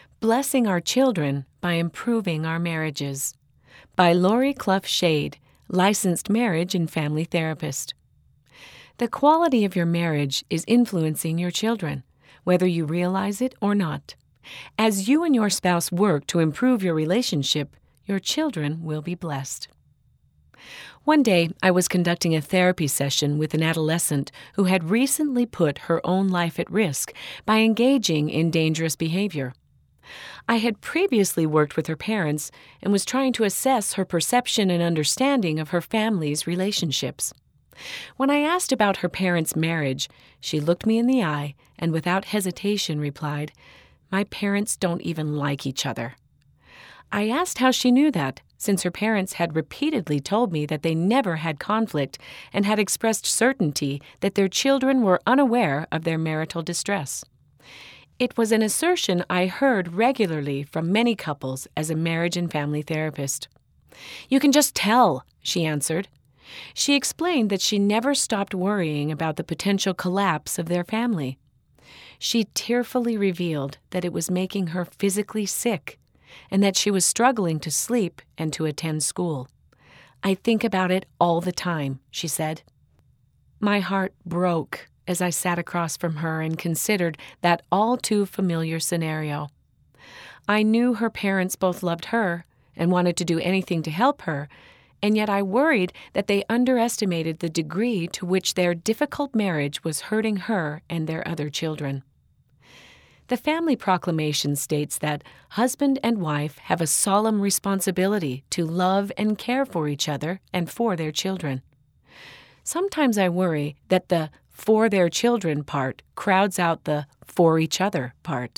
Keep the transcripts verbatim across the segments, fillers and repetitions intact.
Blessing Our Children by Improving Our Marriages by Lori Clough Shade, licensed marriage and family therapist. The quality of your marriage is influencing your children, whether you realize it or not. As you and your spouse work to improve your relationship, your children will be blessed. One day, I was conducting a therapy session with an adolescent who had recently put her own life at risk by engaging in dangerous behavior. I had previously worked with her parents and was trying to assess her perception and understanding of her family's relationships. When I asked about her parents' marriage, she looked me in the eye and without hesitation replied, "My parents don't even like each other." I asked how she knew that, since her parents had repeatedly told me that they never had conflict and had expressed certainty that their children were unaware of their marital distress. It was an assertion I heard regularly from many couples as a marriage and family therapist. "You can just tell," she answered. She explained that she never stopped worrying about the potential collapse of their family. She tearfully revealed that it was making her physically sick and that she was struggling to sleep and to attend school. "I think about it all the time," she said. My heart broke as I sat across from her and considered that all too familiar scenario. I knew her parents both loved her and wanted to do anything to help her, and yet I worried that they underestimated the degree to which their difficult marriage was hurting her and their other children. The Family Proclamation states that husband and wife have a solemn responsibility to love and care for each other and for their children. Sometimes I worry that the for their children part crowds out the for each other part.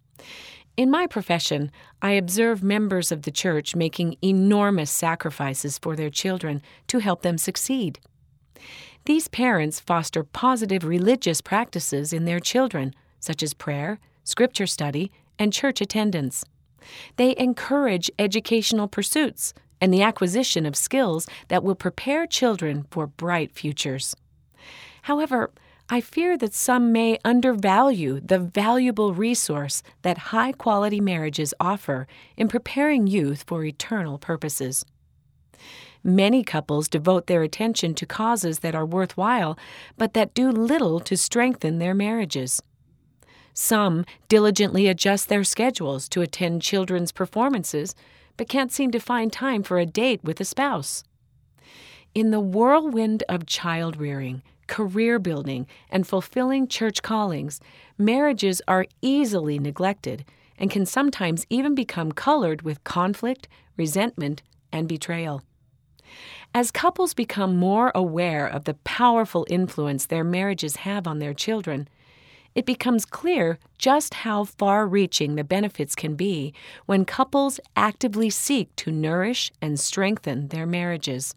In my profession, I observe members of the church making enormous sacrifices for their children to help them succeed. These parents foster positive religious practices in their children, such as prayer, scripture study, and church attendance. They encourage educational pursuits and the acquisition of skills that will prepare children for bright futures. However, I fear that some may undervalue the valuable resource that high-quality marriages offer in preparing youth for eternal purposes. Many couples devote their attention to causes that are worthwhile, but that do little to strengthen their marriages. Some diligently adjust their schedules to attend children's performances, but can't seem to find time for a date with a spouse. In the whirlwind of child-rearing, career building, and fulfilling church callings, marriages are easily neglected and can sometimes even become colored with conflict, resentment, and betrayal. As couples become more aware of the powerful influence their marriages have on their children, it becomes clear just how far-reaching the benefits can be when couples actively seek to nourish and strengthen their marriages.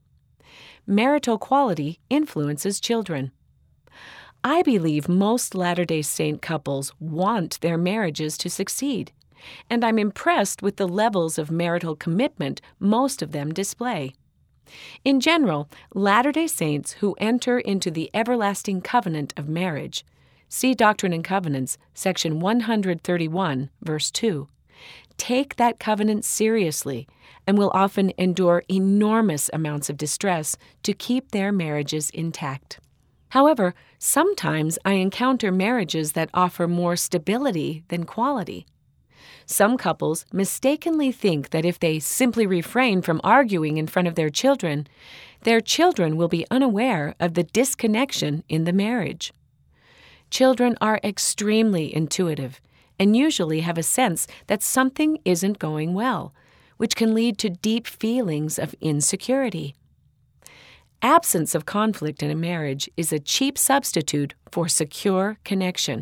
Marital quality influences children. I believe most Latter-day Saint couples want their marriages to succeed, and I'm impressed with the levels of marital commitment most of them display. In general, Latter-day Saints who enter into the everlasting covenant of marriage, see Doctrine and Covenants, section one thirty-one, verse two, take that covenant seriously and will often endure enormous amounts of distress to keep their marriages intact. However, sometimes I encounter marriages that offer more stability than quality. Some couples mistakenly think that if they simply refrain from arguing in front of their children, their children will be unaware of the disconnection in the marriage. Children are extremely intuitive and usually have a sense that something isn't going well, which can lead to deep feelings of insecurity. Absence of conflict in a marriage is a cheap substitute for secure connection.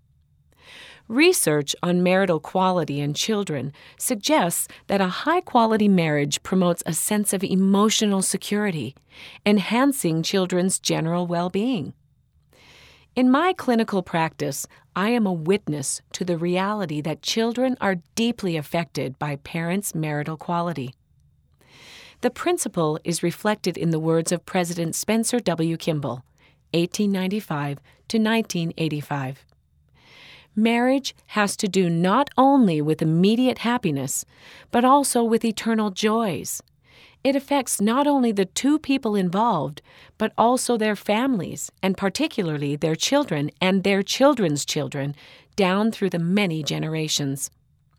Research on marital quality in children suggests that a high-quality marriage promotes a sense of emotional security, enhancing children's general well-being. In my clinical practice, I am a witness to the reality that children are deeply affected by parents' marital quality. The principle is reflected in the words of President Spencer W. Kimball, eighteen ninety-five to nineteen eighty-five. Marriage has to do not only with immediate happiness, but also with eternal joys. It affects not only the two people involved, but also their families, and particularly their children and their children's children, down through the many generations.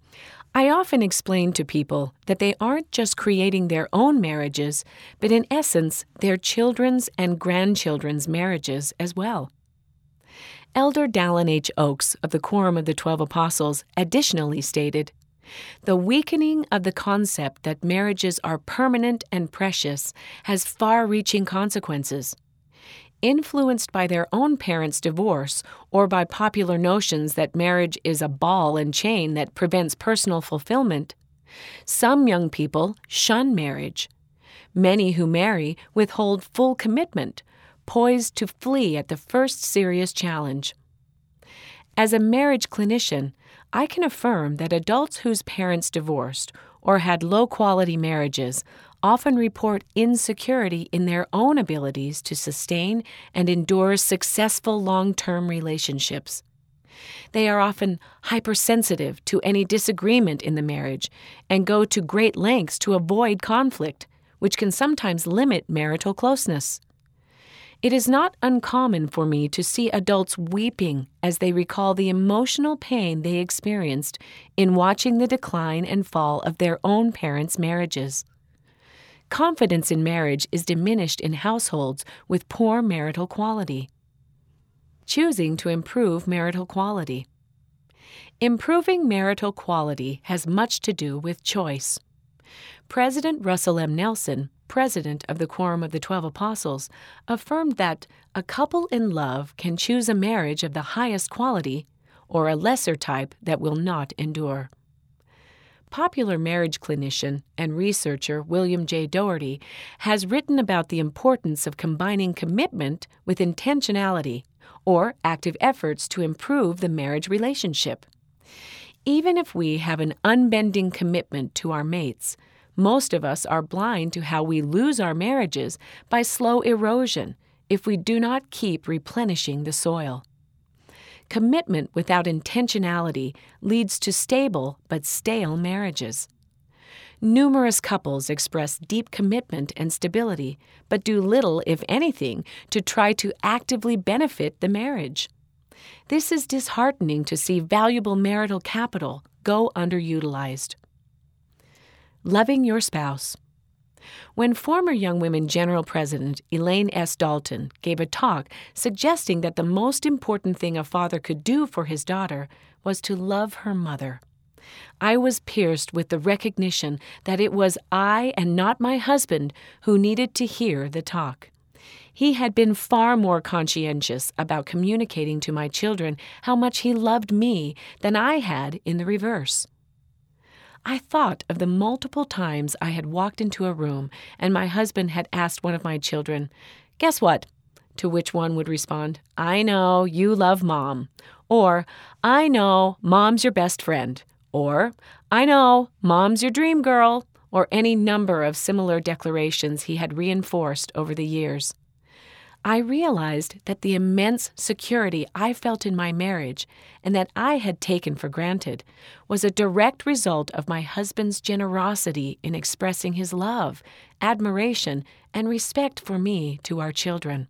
I often explain to people that they aren't just creating their own marriages, but in essence, their children's and grandchildren's marriages as well. Elder Dallin H. Oakes of the Quorum of the Twelve Apostles additionally stated, "The weakening of the concept that marriages are permanent and precious has far-reaching consequences. Influenced by their own parents' divorce or by popular notions that marriage is a ball and chain that prevents personal fulfillment, some young people shun marriage. Many who marry withhold full commitment, poised to flee at the first serious challenge." As a marriage clinician, I can affirm that adults whose parents divorced or had low-quality marriages often report insecurity in their own abilities to sustain and endure successful long-term relationships. They are often hypersensitive to any disagreement in the marriage and go to great lengths to avoid conflict, which can sometimes limit marital closeness. It is not uncommon for me to see adults weeping as they recall the emotional pain they experienced in watching the decline and fall of their own parents' marriages. Confidence in marriage is diminished in households with poor marital quality. Choosing to improve marital quality. Improving marital quality has much to do with choice. President Russell M. Nelson, president of the Quorum of the Twelve Apostles, affirmed that a couple in love can choose a marriage of the highest quality or a lesser type that will not endure. Popular marriage clinician and researcher William J. Doherty has written about the importance of combining commitment with intentionality or active efforts to improve the marriage relationship. Even if we have an unbending commitment to our mates, most of us are blind to how we lose our marriages by slow erosion if we do not keep replenishing the soil. Commitment without intentionality leads to stable but stale marriages. Numerous couples express deep commitment and stability, but do little, if anything, to try to actively benefit the marriage. This is disheartening to see valuable marital capital go underutilized. Loving your spouse. When former Young Women General President Elaine S. Dalton gave a talk suggesting that the most important thing a father could do for his daughter was to love her mother, I was pierced with the recognition that it was I and not my husband who needed to hear the talk. He had been far more conscientious about communicating to my children how much he loved me than I had in the reverse. I thought of the multiple times I had walked into a room and my husband had asked one of my children, "Guess what?" To which one would respond, "I know, you love Mom," or "I know, Mom's your best friend," or "I know, Mom's your dream girl," or any number of similar declarations he had reinforced over the years. I realized that the immense security I felt in my marriage and that I had taken for granted was a direct result of my husband's generosity in expressing his love, admiration, and respect for me to our children.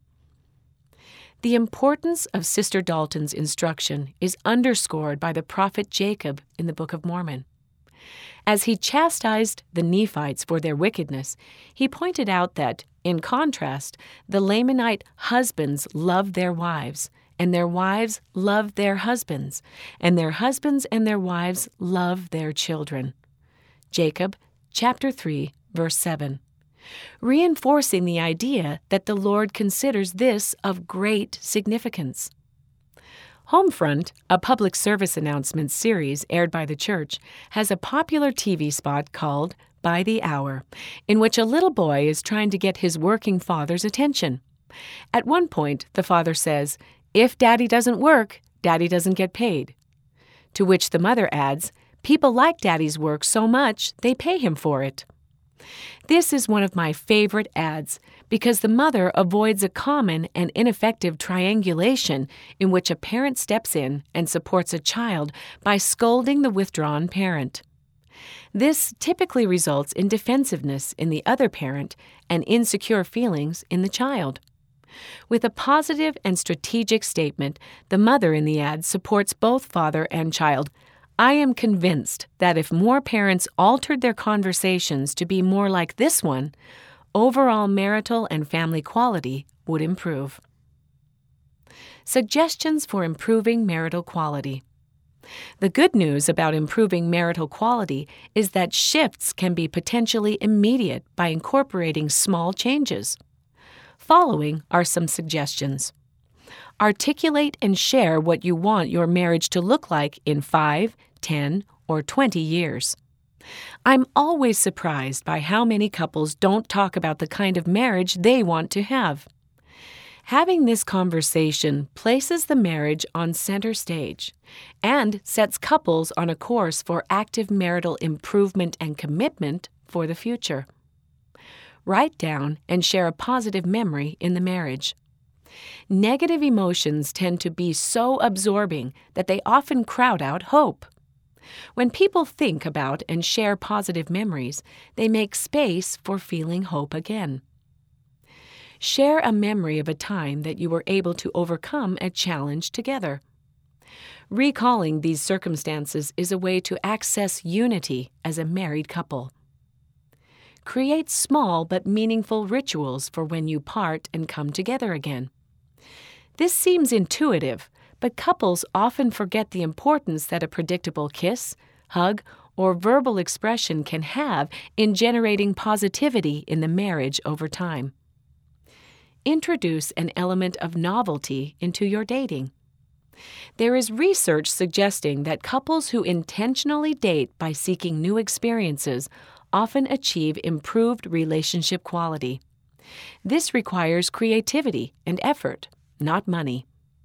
The importance of Sister Dalton's instruction is underscored by the prophet Jacob in the Book of Mormon. As he chastised the Nephites for their wickedness, he pointed out that, in contrast, the Lamanite husbands loved their wives, and their wives loved their husbands, and their husbands and their wives loved their children. Jacob chapter three, verse seven. Reinforcing the idea that the Lord considers this of great significance. Homefront, a public service announcement series aired by the church, has a popular T V spot called By the Hour, in which a little boy is trying to get his working father's attention. At one point, the father says, "If Daddy doesn't work, Daddy doesn't get paid." To which the mother adds, "People like Daddy's work so much, they pay him for it." This is one of my favorite ads because the mother avoids a common and ineffective triangulation in which a parent steps in and supports a child by scolding the withdrawn parent. This typically results in defensiveness in the other parent and insecure feelings in the child. With a positive and strategic statement, the mother in the ad supports both father and child. I am convinced that if more parents altered their conversations to be more like this one, overall marital and family quality would improve. Suggestions for improving marital quality. The good news about improving marital quality is that shifts can be potentially immediate by incorporating small changes. Following are some suggestions. Articulate and share what you want your marriage to look like in five, ten, or twenty years. I'm always surprised by how many couples don't talk about the kind of marriage they want to have. Having this conversation places the marriage on center stage and sets couples on a course for active marital improvement and commitment for the future. Write down and share a positive memory in the marriage. Negative emotions tend to be so absorbing that they often crowd out hope. When people think about and share positive memories, they make space for feeling hope again. Share a memory of a time that you were able to overcome a challenge together. Recalling these circumstances is a way to access unity as a married couple. Create small but meaningful rituals for when you part and come together again. This seems intuitive, but couples often forget the importance that a predictable kiss, hug, or verbal expression can have in generating positivity in the marriage over time. Introduce an element of novelty into your dating. There is research suggesting that couples who intentionally date by seeking new experiences often achieve improved relationship quality. This requires creativity and effort, not money.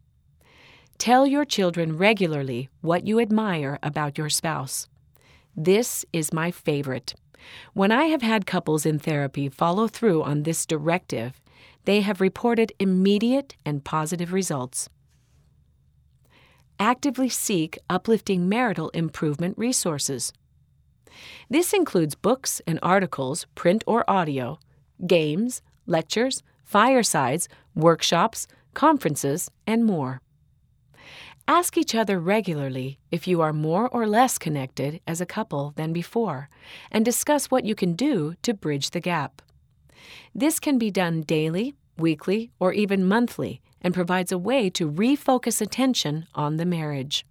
Tell your children regularly what you admire about your spouse. This is my favorite. When I have had couples in therapy follow through on this directive, they have reported immediate and positive results. Actively seek uplifting marital improvement resources. This includes books and articles, print or audio, games, lectures, firesides, workshops, conferences, and more. Ask each other regularly if you are more or less connected as a couple than before, and discuss what you can do to bridge the gap. This can be done daily, weekly, or even monthly, and provides a way to refocus attention on the marriage.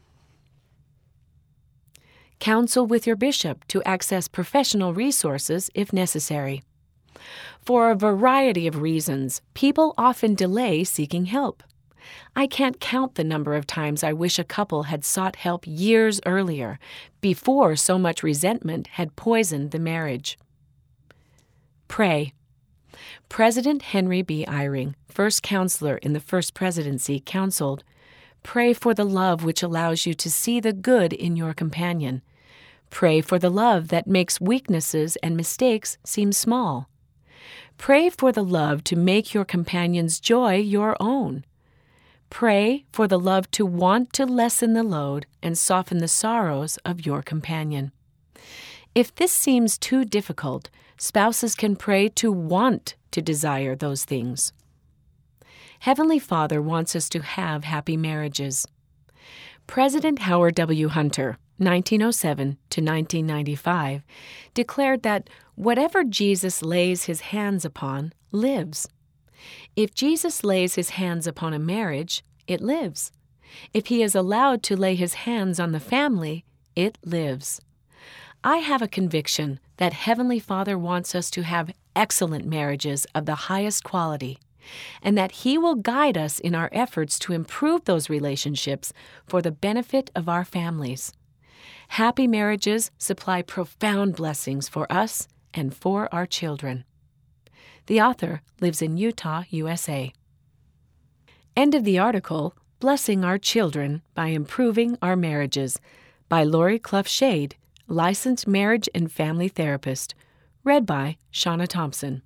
Counsel with your bishop to access professional resources if necessary. For a variety of reasons, people often delay seeking help. I can't count the number of times I wish a couple had sought help years earlier, before so much resentment had poisoned the marriage. Pray. President Henry B. Eyring, first counselor in the First Presidency, counseled, "Pray for the love which allows you to see the good in your companion. Pray for the love that makes weaknesses and mistakes seem small. Pray for the love to make your companion's joy your own. Pray for the love to want to lessen the load and soften the sorrows of your companion." If this seems too difficult, spouses can pray to want to desire those things. Heavenly Father wants us to have happy marriages. President Howard W. Hunter, nineteen oh seven to nineteen ninety-five, declared that whatever Jesus lays his hands upon lives. If Jesus lays his hands upon a marriage, it lives. If he is allowed to lay his hands on the family, it lives. I have a conviction that Heavenly Father wants us to have excellent marriages of the highest quality, and that He will guide us in our efforts to improve those relationships for the benefit of our families. Happy marriages supply profound blessings for us and for our children. The author lives in Utah, U S A. End of the article, Blessing Our Children by Improving Our Marriages, by Lori Clough Shade, licensed marriage and family therapist. Read by Shauna Thompson.